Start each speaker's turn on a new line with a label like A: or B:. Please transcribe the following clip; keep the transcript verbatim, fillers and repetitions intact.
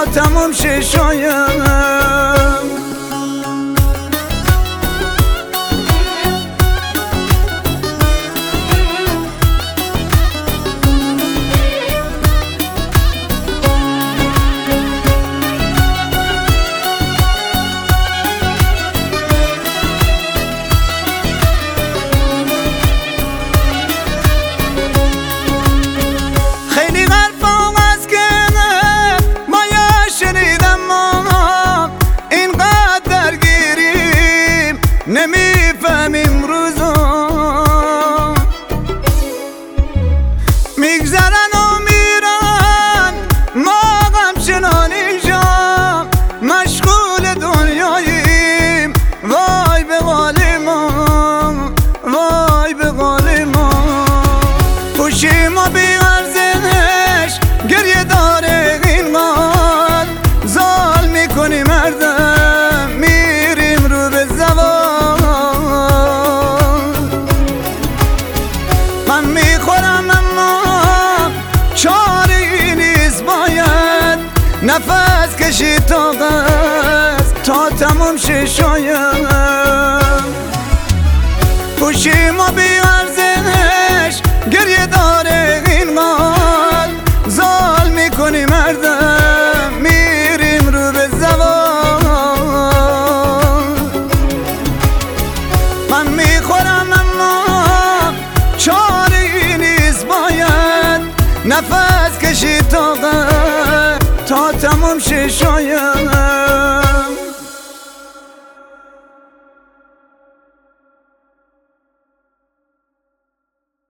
A: تموم شه شاید. نمیفهمیم روزا میگذرن و میرن، ما غمچنان اینجا مشغول دنیاییم. وای به حال ما، وای به حال ما. خوشی ما بی ارزش گریه داره اینقدر، زال میکنی مردم میریم رو به زوال. من میخورم اما چاری نیست، باید نفس کشید تا قصد تا تموم شه شاید. گوشی ما بی ارزش گریه داره اینقدر، زال میکنی مردم میریم رو به زوال. من میخورم اما چاری نیست، باید نفس کشید تا قصد تا تموم شه شاید.